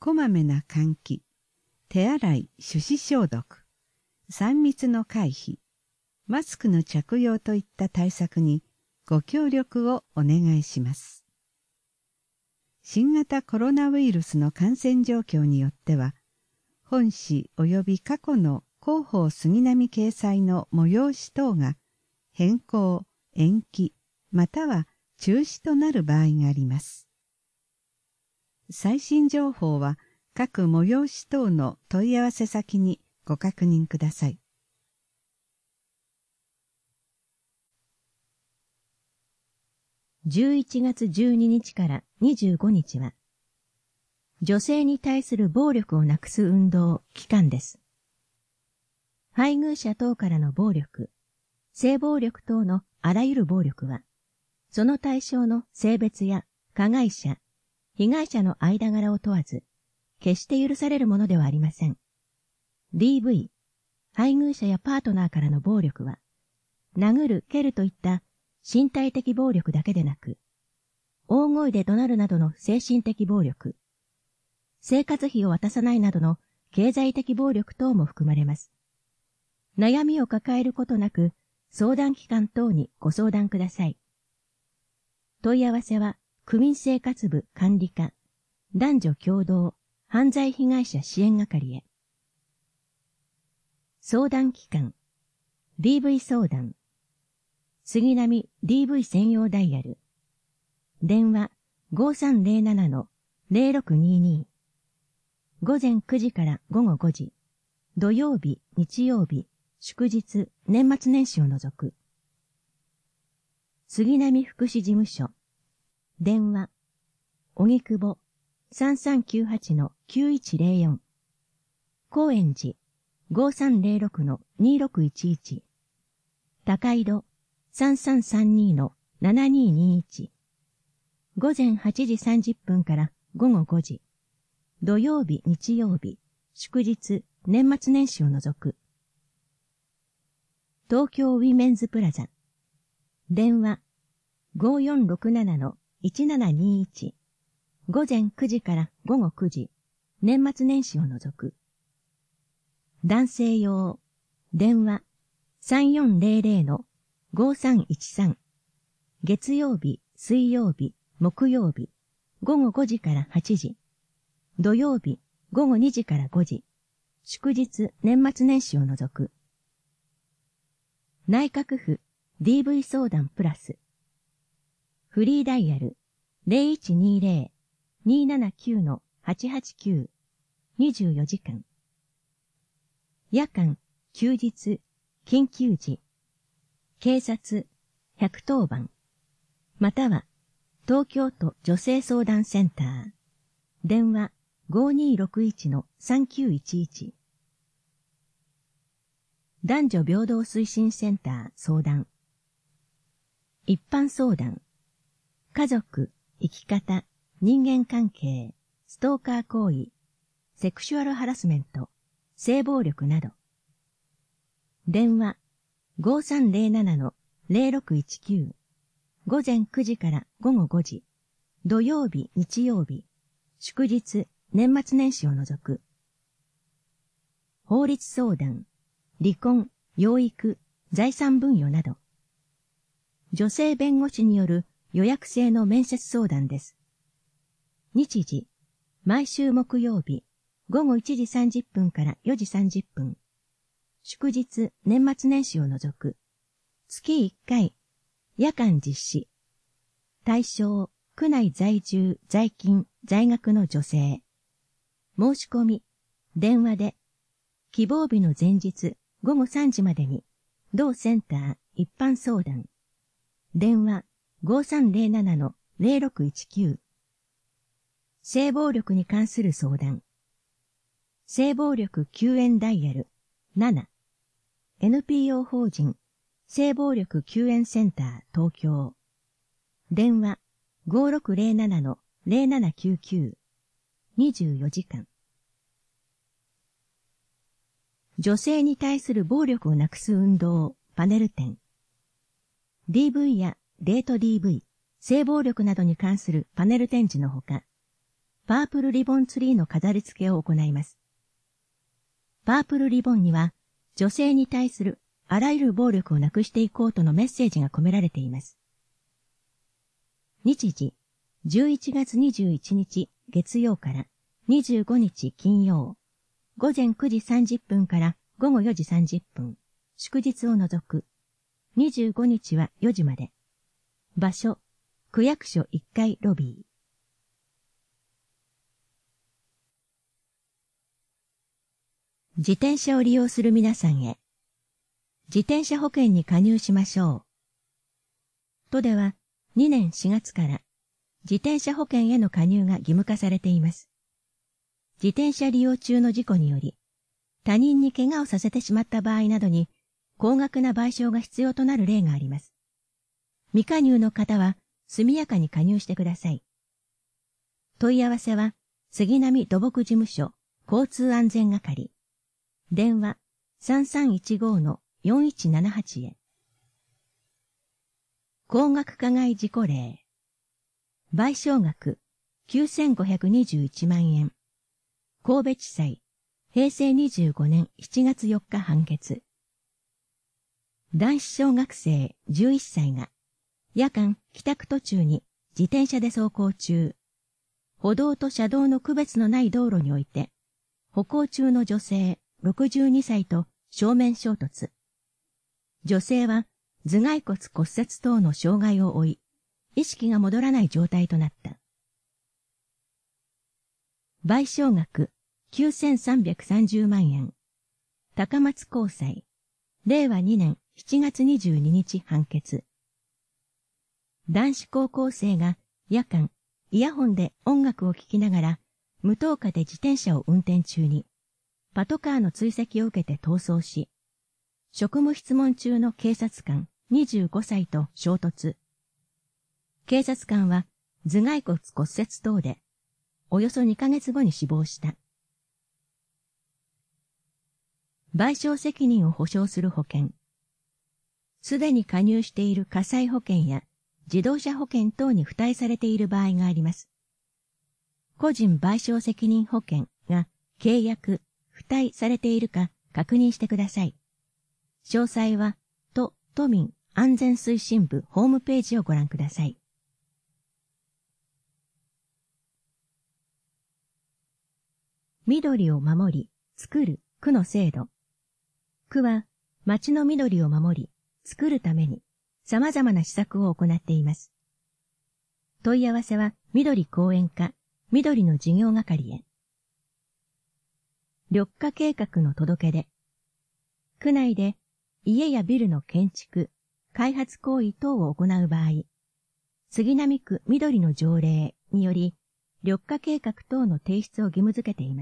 こまめな換気、手洗い、手指消毒、3密の回避、マスクの着用といった対策にご協力をお願いします。新型コロナウイルスの感染状況によっては、本誌及び過去の広報杉並掲載の催し等が変更、延期、または中止となる場合があります。最新情報は各催し等の問い合わせ先にご確認ください。 11月12日から25日は、女性に対する暴力をなくす運動期間です。配偶者等からの暴力、性暴力等のあらゆる暴力は、その対象の性別や加害者、被害者の間柄を問わず、決して許されるものではありません。DV、配偶者やパートナーからの暴力は、殴る、蹴るといった身体的暴力だけでなく、大声で怒鳴るなどの精神的暴力、生活費を渡さないなどの経済的暴力等も含まれます。悩みを抱えることなく、相談機関等にご相談ください。問い合わせは、区民生活部管理課、男女共同犯罪被害者支援係へ。相談機関、DV 相談、杉並 DV 専用ダイヤル、電話 5307-0622、午前9時から午後5時、土曜日、日曜日、祝日、年末年始を除く。杉並福祉事務所、電話、荻窪 3398-9104、高円寺 5306-2611、高井戸 3332-7221、午前8時30分から午後5時、土曜日、日曜日、祝日、年末年始を除く。東京ウィメンズプラザ、電話 5467-1721、午前9時から午後9時、年末年始を除く。男性用、電話 3400-5313、月曜日、水曜日、木曜日、午後5時から8時、土曜日、午後2時から5時、祝日、年末年始を除く。内閣府 DV 相談プラス。フリーダイヤル 0120-279-889 24時間。夜間、休日、緊急時、警察、110番。または、東京都女性相談センター。電話 5261-3911。男女平等推進センター相談。一般相談。家族、生き方、人間関係、ストーカー行為、セクシュアルハラスメント、性暴力など。電話 5307-0619。午前9時から午後5時。土曜日、日曜日。祝日、年末年始を除く。法律相談。離婚、養育、財産分与など。女性弁護士による予約制の面接相談です。日時、毎週木曜日、午後1時30分から4時30分。祝日、年末年始を除く。月1回、夜間実施。対象、区内在住、在勤、在学の女性。申し込み、電話で、希望日の前日、午後3時までに、同センター一般相談。電話 5307-0619。性暴力に関する相談。性暴力救援ダイヤル7。NPO 法人性暴力救援センター東京。電話 5607-0799。24時間。女性に対する暴力をなくす運動パネル展。DV やデート DV、性暴力などに関するパネル展示のほか、 パープルリボンツリーの飾り付けを行います。パープルリボンには、女性に対するあらゆる暴力をなくしていこうとのメッセージが込められています。日時、11月21日月曜から25日金曜、午前9時30分から午後4時30分、祝日を除く、25日は4時まで。場所、区役所1階ロビー。自転車を利用する皆さんへ、自転車保険に加入しましょう。都では2年4月から自転車保険への加入が義務化されています。自転車利用中の事故により、他人に怪我をさせてしまった場合などに、高額な賠償が必要となる例があります。未加入の方は速やかに加入してください。問い合わせは、杉並土木事務所交通安全係。電話 3315-4178 へ。高額加害事故例。賠償額9521万円。神戸地裁、平成25年7月4日判決。男子小学生11歳が、夜間帰宅途中に自転車で走行中、歩道と車道の区別のない道路において、歩行中の女性62歳と正面衝突。女性は頭蓋骨骨折等の障害を負い、意識が戻らない状態となった。賠償額9330万円。高松高裁、令和2年7月22日判決。男子高校生が夜間、イヤホンで音楽を聴きながら、無灯火で自転車を運転中に、パトカーの追跡を受けて逃走し、職務質問中の警察官25歳と衝突。警察官は頭蓋骨骨折等で、およそ2ヶ月後に死亡した。賠償責任を保証する保険。すでに加入している火災保険や自動車保険等に付帯されている場合があります。個人賠償責任保険が契約、付帯されているか確認してください。詳細は、都民安全推進部ホームページをご覧ください。緑を守り、作る区の制度。区は、町の緑を守り、作るために、様々な施策を行っています。問い合わせは、緑公園課、緑の事業係へ。緑化計画の届け出。区内で家やビルの建築、開発行為等を行う場合、杉並区緑の条例により、緑化計画等の提出を義務付けています。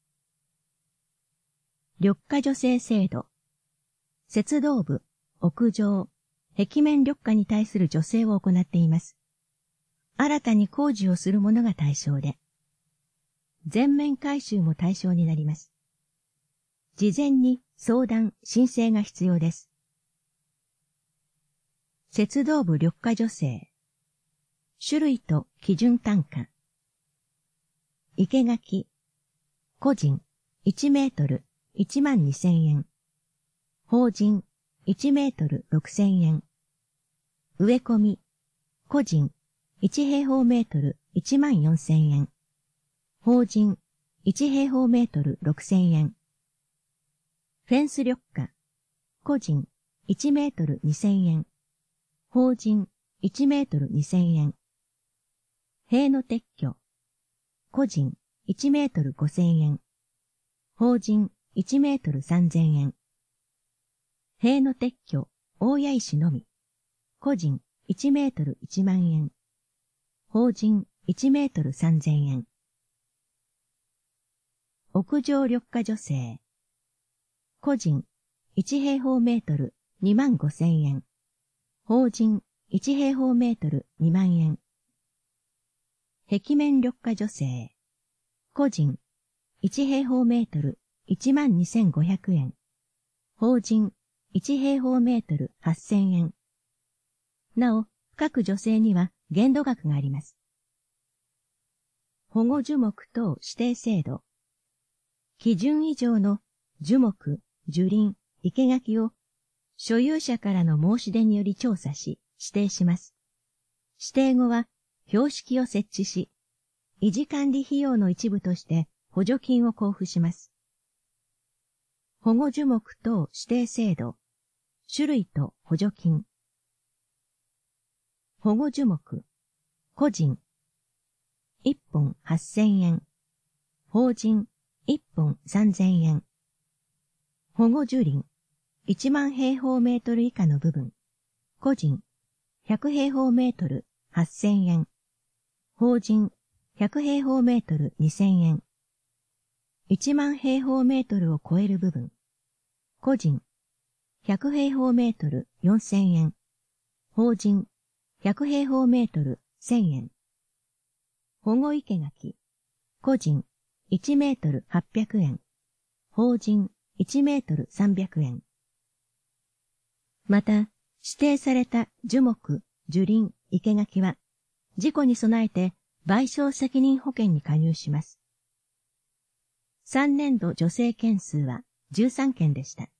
緑化助成制度。鉄道部、屋上、壁面緑化に対する助成を行っています。新たに工事をする者が対象で、全面改修も対象になります。事前に相談、申請が必要です。鉄道部緑化助成。種類と基準単価。生垣。個人、1メートル、12000円。法人、1メートル6000円。植え込み。個人、1平方メートル14000円。法人、1平方メートル6000円。フェンス緑化。個人、1メートル2000円。法人、1メートル2000円。塀の撤去。個人、1メートル5000円。法人、1メートル3000円。塀の撤去、大谷石のみ。個人、1メートル1万円。法人、1メートル3000円。屋上緑化助成。個人、1平方メートル2万5000円。法人、1平方メートル2万円。壁面緑化助成。個人、1平方メートル1万2500円。法人、1平方メートル8000円。なお、各助成には限度額があります。 保護樹木等指定制度、基準以上の樹木、樹林、生垣を所有者からの申し出により調査し、指定します。指定後は標識を設置し、維持管理費用の一部として補助金を交付します。保護樹木等指定制度、種類と補助金。保護樹木、個人、1本8000円。法人、1本3000円。保護樹林、1万平方メートル以下の部分。個人、100平方メートル8000円。法人、100平方メートル2000円。1万平方メートルを超える部分。個人、100平方メートル4000円。法人、100平方メートル1000円。保護生垣、個人、1メートル800円。法人、1メートル300円。また、指定された樹木、樹林、生垣は、事故に備えて賠償責任保険に加入します。3年度助成件数は13件でした。